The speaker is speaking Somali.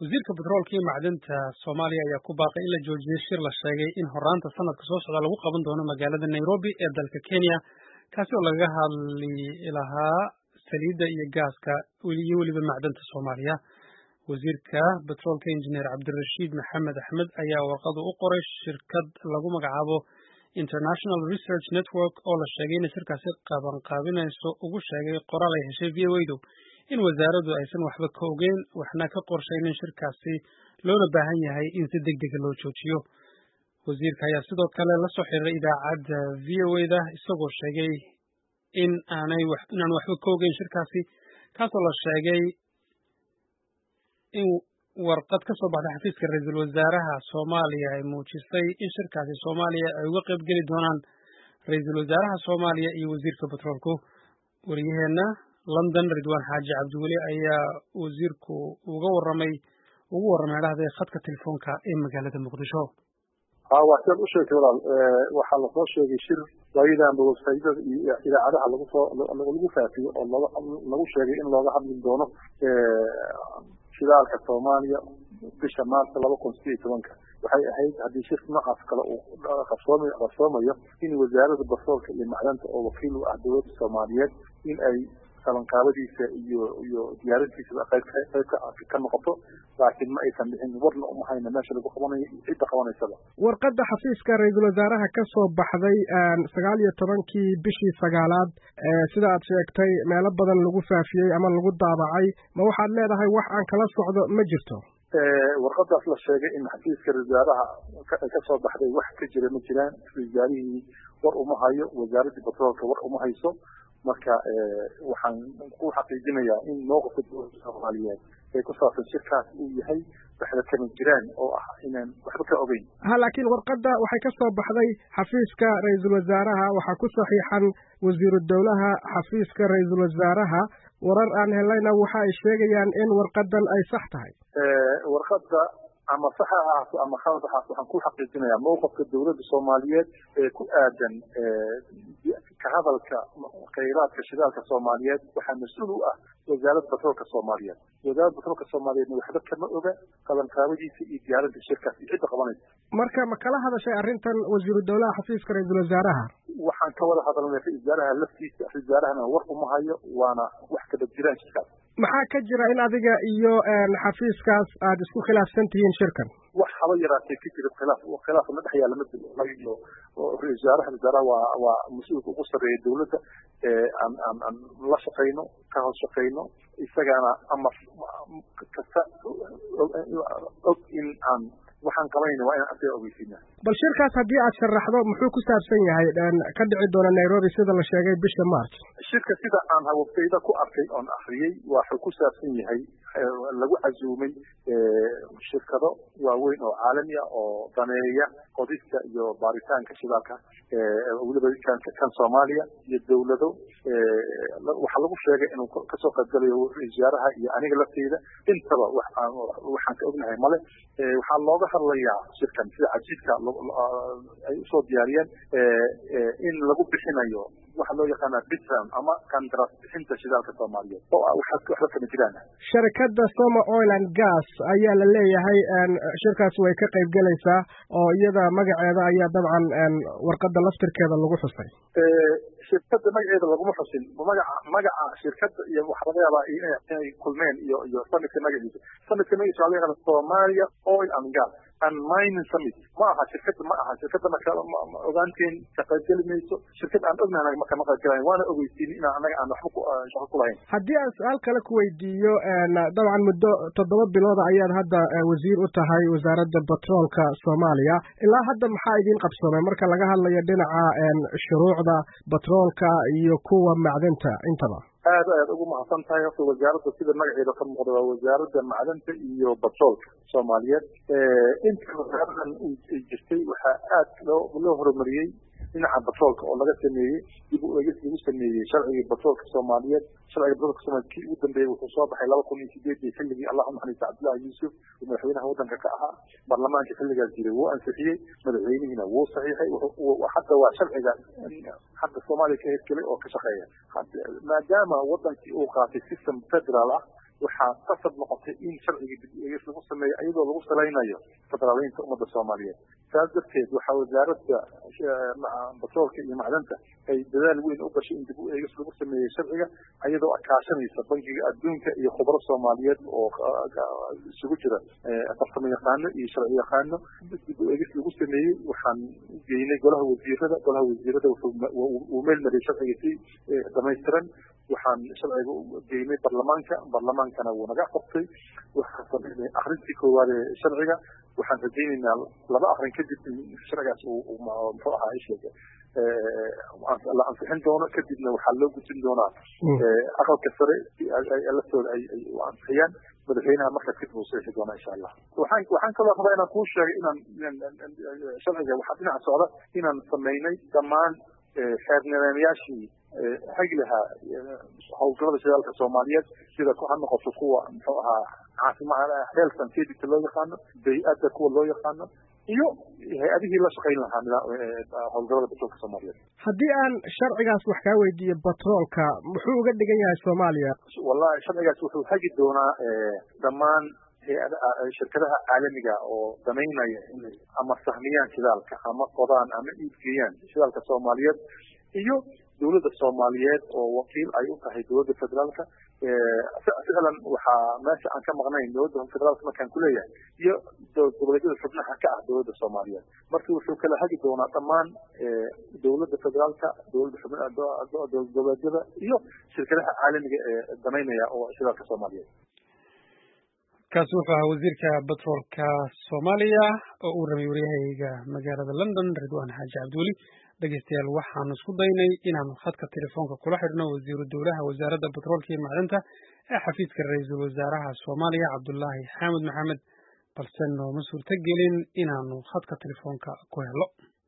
wasiirka Petroolka iyo Macdanta Soomaaliya ayaa ku baaqay in la joojiyo shir la sheegay in horaanta sanadka soo socda lagu qaban doono magaalada Nairobi ee dalka Kenya kaasi oo laga hadli lahaa saliidda iyo gaaska iyo weliba macdanta Soomaaliya. Wasiirka Petroolka Engineer Cabdirashiid Maxamed Axmed ayaa warqad u qoray shirkad lagu magacaabo International Research Network oo la sheegay in shirkaasi qabanqaabinayso ugu sheegay qoraal ay heshay VOA-du in wasaaraddu aysan waxba ka ogeyn waxna ka qorshaynin shirkaasi loona baahan yahay in si degdeg loo joojiyo. Wasiirka ayaa sidoo kale la soo xiriiray idaacadda VOA-da isagoo sheegay inaan waxba ka ogeyn shirkaasi kaasoo la sheegay in warqad ka soo baxday xafiiska ra'iisul wasaaraha Soomaaliya ay muujisay in shirkaasi Soomaaliya ay uga qayb geli doonaan ra'iisul wasaaraha Soomaaliya iyo wasiirka Petroolku. Wariyaheena London Ridwaan Xaaji Cabdiweli ayaa wasiirku ugu warramay khadka telefoonka ee magaalada Muqdisho. waxaan u sheegay waxa la soo sheegay shir waayidan website-yada iyo idaacadaha lagu faafiyo oo lagu sheegay in looga hadli doono shidaalka Soomaaliya bisha Maarso 2018 waxay ahayd hadii shir noocaas kale uu qabsoomayo in wasaaradda Petroolka iyo Macdanta oo wakiil u ah dowladda Soomaaliyeed in ay qabanqaabadiisa iyo diyaarintiisa qayb ka noqoto laakiin ma aysan dhicin warna uma hayna meesha lagu qabanayo cidda qabanaysa. warqadda xafiiska ra'iisul wasaaraha ka soo baxday 19kii bishii 9aad sida aad sheegtay meelo badan lagu faafiyay ama lagu daabacay ma waxaad leedahay wax aan kala socdo ma jirto? warqadaas la sheegay in xafiiska wasaaraha ka soo baxday wax ka jira ma jiraan. wasaarihii war uma hayo, wasaaradda Petroolka war uma hayso. marka waxaan ku xaqiijinayaa in mowqifka dowladda Soomaaliyeed ee ku saabsan shirkaas uu yahay waxba kama jiraan oo ah inaan waxba ka ogeyn. laakiin warqadda waxay ka soo baxday xafiiska ra'iisul wasaaraha waxaa ku saxiixan wasiiru dowlaha xafiiska ra'iisul wasaaraha. warar aan helayna waxa ay sheegayaan in warqadan ay sax tahay. warqadda ama sax ha ahaato ama khalad ha ahaato waxaan ku xaqiijinayaa mowqifka dowladda Soomaaliyeed ee ku aadan ka hadalka kheyraadka shidaalka Soomaaliyeed waxaa mas'uul u ah wasaaradda Petroolka Soomaaliyeed. wasaaradda Petroolka Soomaaliyeed waxba kama oga qabanqaabadiisa iyo diyaarinta shirkaas iyo cidda qabanaysa. marka ma kala hadashay arrintan wasiiru dowlaha xafiiska ra'iisul wasaaraha? waxaan ka wada hadalnay ra'iisul wasaaraha laftiisa. ra'iisul wasaarahana war uma hayo waana wax kala jiraan shirkaas. maxaa ka jira in adiga iyo xafiiskaas aad isku khilaafsan tihiin shirkan? wax haba yaraatee ka jira khilaaf ma dhex yaala iyo ra'iisul wasaaraha waa mas'uulka ugu sarreeya dowladda aan la shaqayno ka hoos shaqayno isagana ama kasta og in aan waxaan qabanayna waa inaan asaga ogeysiinaa. bal shirkaas haddii aad sharaxdo muxuu ku saabsan yahay ka dhici doona Nairobi sida la sheegay bisha March? shirka sida aan hawabtayda ku arkay oon akhriyay wuxuu ku saabsan yahay lagu casuumay shirkado waaweyn oo caalami ah oo daneeya qodista iyo baaritaanka shidaalka weliba kan Soomaaliya iyo dowlado waxa lagu sheegay inuu ka soo qaybgalayo wasaaraha iyo aniga laftayda intaba waxaan ka ognahay male. waxaa looga hadlayaa shirkan sida cajiibka ay usoo diyaariyeen in lagu bixinayo waxa loo yaqaana bitram ama qandaraas bixinta shidaalka Soomaaliyeed oo waxba kama jiraan. shirkadda Soma Oil and Gas ayaa la leeyahay shirkaas way ka qayb galaysaa oo iyada magaceeda ayaa dabcan warqadda laftirkeeda lagu xusay. shirkadda magaceeda laguma xusin. magaca shirkadda iyo waxa laga yaabaa inay kulmeen iyo sanadka magaciisa. sanadka magaciisa waxaa laga yaqaana Somalia Oil and Gas and Mining Summit. ma aha shirkadda ma ogaanteen ka qaybgeli mayso. shirkad aan ognahay ma kama qaybgalayn waana ogeysiin in anaga aan waxba shaqo ku lahayn. haddii aan su'aal kale ku weydiiyo dabcan muddo 7 bilood ayaad hadda wasiir u tahay wasaaradda Petroolka Soomaaliya. ilaa hadda maxaa idin qabsoomay marka laga hadlayo dhinaca shuruucda Petroolka iyo kuwa macdanta intaba? aad ugu mahadsan tahay wasaaradda sida magaceeda ka muuqda waa wasaaradda macdanta iyo Petroolka Soomaaliyeed. inta wasaaraddan jirtay waxaa aad loo horumariyay dhinaca Petroolka oo laga sameeyay dib u eegis lagu sameeyay sharciga Petroolka Soomaaliyeed. sharciga Petroolka Soomaaliyeed kii ugu dambeeyay wuxuu soo baxay 2008 xilligii Allahumma xaliisa Cabdullaahi Yuusuf madaxweynaha waddanka ka ahaa. baarlamaanka xilligaas jiray wuu ansixiyay, madaxweynihiina wuu saxiixay. hadda waa sharciga hadda Soomaaliya ka hirgelay oo ka shaqeeya. maadaama waddankii uu qaatay system federaal ah waxaa qasab noqotay in sharciga dib u eegis lagu sameeyo iyadoo lagu salaynayo federaaleynta ummadda Soomaaliyeed saas darteed waxaa wasaaradda batroolka iyo macdanta ay dadaal weyn u gashay in dib u eegis lagu sameeyo sharciga iyadoo kaashanaysa bangiga adduunka iyo khubaro Soomaaliyeed oo isugu jira fartamo yaqaano iyo sharci yaqaano dib u eegis lagu sameeyey waxaan geynay golaha wasiirada uu meel mariyay sharciga si dhamaystiran waxaan sharciga geynay baarlamaankana wuu naga qabtay waxaan sameynay akhrintii koowaad ee sharciga waxaan rajaynaynaa laba akhrin kadib in sharcigaas uu muxuu ahaa isheega la ansixin doono kadibna waxaa loo gudbin doonaa aqalka sare si laftooda ay ansixiyaan madaxweynaha markaas kadib uu saxiixi doonaa insha allah waxaan kaloo rabaa inaan kuu sheegay inaan sharciga waxaa dhinaca socda inaan sameynay dhammaan xeer nidaamyaashii hagi lahaa howlgallada shidaalka Soomaaliyeed sida ha noqoto kuwa muxuu ahaa caafimaadka health and safety loo yaqaano bay'adda kuwa loo yaqaano iyo hay'adihii la shaqayn lahaa howlgallada batroolka Soomaaliyeed haddii aan sharcigaas wax kaa weydiiyo batroolka muxuu uga dhigan yahay Soomaaliya wallahi sharcigaas wuxuu hagi doonaa dhammaan shirkadaha caalamiga oo danaynaya ama sahmiyaan shidaalka ama qodaan ama iibgeeyaan shidaalka Soomaaliyeed iyo dawladda Soomaaliyeed oo wakiil ay u tahay dawladda federaalka ficlan waxaa meesha aan ka maqnayn dawladda federaalka markaan ku leeyahay iyo dowladyada xubnaha ka ah dawladda Soomaaliyeed marka wuxuu kala hagi doonaa dhammaan dawladda federaalka dowladyada iyo shirkadaha caalamiga ee danaynaya oo shidaalka Soomaaliyeed kaasi wuxuu ahaa wasiirka batroolka Soomaaliya oo uu rabay waryahayga magaalada London Ridwaan Xaaji Cabdiweli dhageystayaal waxaanu isku daynay inaanu khadka telefoonka kula xidhno wasiiru dowlaha wasaaradda batroolka iyo macdanta ee xafiiska ra'iisul wasaaraha Soomaaliya Cabdullaahi Xaamud Maxamed balse nooma suurtagelin inaanu khadka telefoonka ku helo